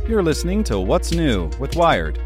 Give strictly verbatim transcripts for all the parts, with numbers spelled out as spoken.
You're listening to What's New with Wired.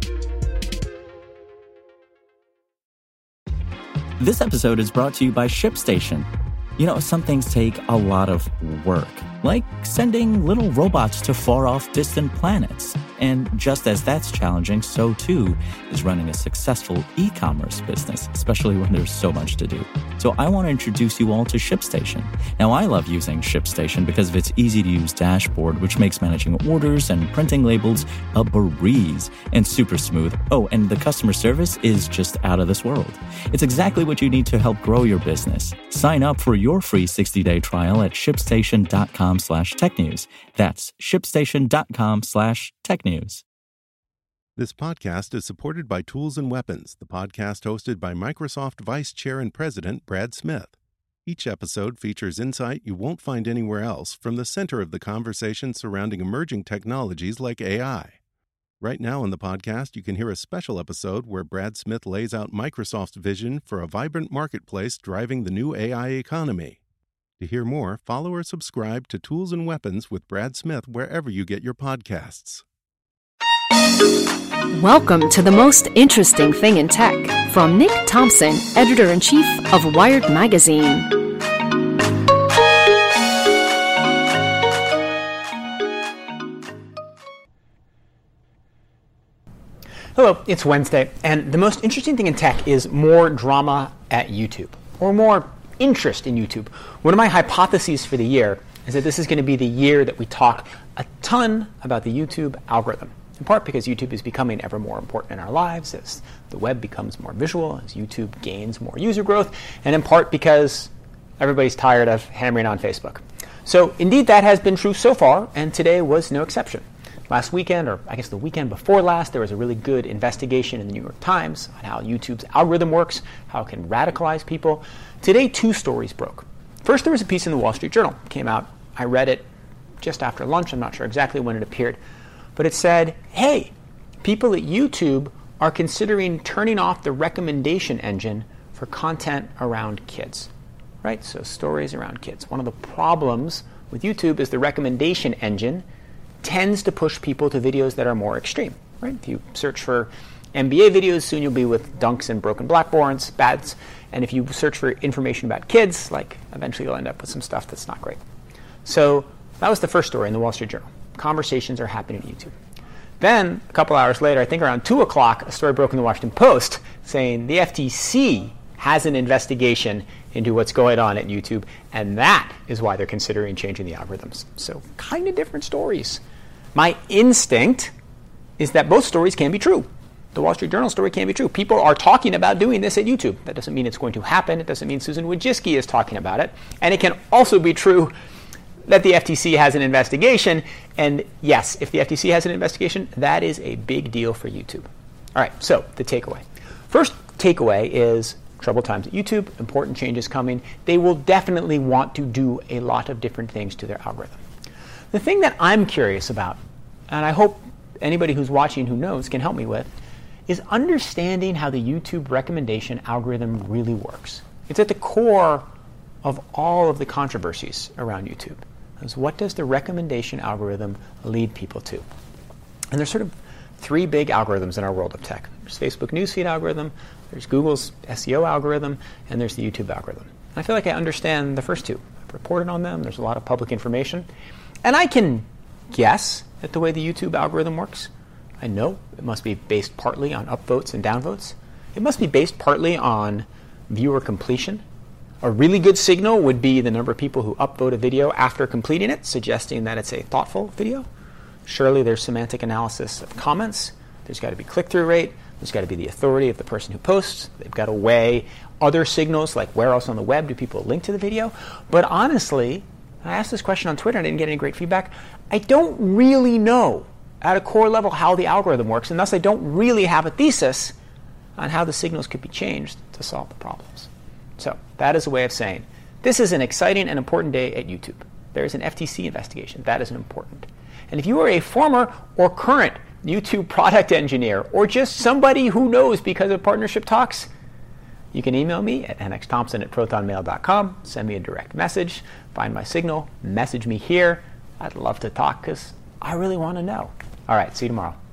This episode is brought to you by ShipStation. You know, some things take a lot of work, like sending little robots to far-off distant planets. And just as that's challenging, so too is running a successful e-commerce business, especially when there's so much to do. So I want to introduce you all to ShipStation. Now, I love using ShipStation because of its easy-to-use dashboard, which makes managing orders and printing labels a breeze and super smooth. Oh, and the customer service is just out of this world. It's exactly what you need to help grow your business. Sign up for your free sixty-day trial at shipstation.com slash technews. That's shipstation.com slash technews. This podcast is supported by Tools and Weapons, the podcast hosted by Microsoft Vice Chair and President Brad Smith. Each episode features insight you won't find anywhere else from the center of the conversation surrounding emerging technologies like A I. Right now in the podcast, you can hear a special episode where Brad Smith lays out Microsoft's vision for a vibrant marketplace driving the new A I economy. To hear more, follow or subscribe to Tools and Weapons with Brad Smith wherever you get your podcasts. Welcome to the most interesting thing in tech from Nick Thompson, editor-in-chief of Wired Magazine. Hello, it's Wednesday, and the most interesting thing in tech is more drama at YouTube, or more interest in YouTube. One of my hypotheses for the year is that this is going to be the year that we talk a ton about the YouTube algorithm. In part because YouTube is becoming ever more important in our lives as the web becomes more visual, as YouTube gains more user growth, and in part because everybody's tired of hammering on Facebook. So indeed that has been true so far, and today was no exception. Last weekend, or I guess the weekend before last, there was a really good investigation in the New York Times on how YouTube's algorithm works, how it can radicalize people. Today, two stories broke. First, there was a piece in the Wall Street Journal. It came out. I read it just after lunch. I'm not sure exactly when it appeared. But it said, hey, people at YouTube are considering turning off the recommendation engine for content around kids. Right? So stories around kids. One of the problems with YouTube is the recommendation engine tends to push people to videos that are more extreme. Right? If you search for N B A videos, soon you'll be with dunks and broken blackboards, bads. And if you search for information about kids, like eventually you'll end up with some stuff that's not great. So that was the first story in the Wall Street Journal. Conversations are happening at YouTube. Then, a couple hours later, I think around two o'clock, a story broke in the Washington Post saying the F T C has an investigation into what's going on at YouTube, and that is why they're considering changing the algorithms. So, kind of different stories. My instinct is that both stories can be true. The Wall Street Journal story can be true. People are talking about doing this at YouTube. That doesn't mean it's going to happen. It doesn't mean Susan Wojcicki is talking about it. And it can also be true that the F T C has an investigation. And yes, if the F T C has an investigation, that is a big deal for YouTube. All right, so the takeaway. First takeaway is troubled times at YouTube, important changes coming. They will definitely want to do a lot of different things to their algorithm. The thing that I'm curious about, and I hope anybody who's watching who knows can help me with, is understanding how the YouTube recommendation algorithm really works. It's at the core of all of the controversies around YouTube. Is what does the recommendation algorithm lead people to? And there's sort of three big algorithms in our world of tech. There's Facebook newsfeed algorithm, there's Google's S E O algorithm, and there's the YouTube algorithm. And I feel like I understand the first two. I've reported on them. There's a lot of public information. And I can guess at the way the YouTube algorithm works. I know it must be based partly on upvotes and downvotes. It must be based partly on viewer completion. A really good signal would be the number of people who upvote a video after completing it, suggesting that it's a thoughtful video. Surely there's semantic analysis of comments. There's got to be click-through rate. There's got to be the authority of the person who posts. They've got to weigh other signals, like where else on the web do people link to the video. But honestly, I asked this question on Twitter and I didn't get any great feedback. I don't really know at a core level how the algorithm works, and thus I don't really have a thesis on how the signals could be changed to solve the problems. So that is a way of saying this is an exciting and important day at YouTube. There is an F T C investigation. That is important. And if you are a former or current YouTube product engineer or just somebody who knows because of partnership talks, you can email me at n x thompson at proton mail dot com, send me a direct message, find my signal, message me here. I'd love to talk because I really want to know. All right, see you tomorrow.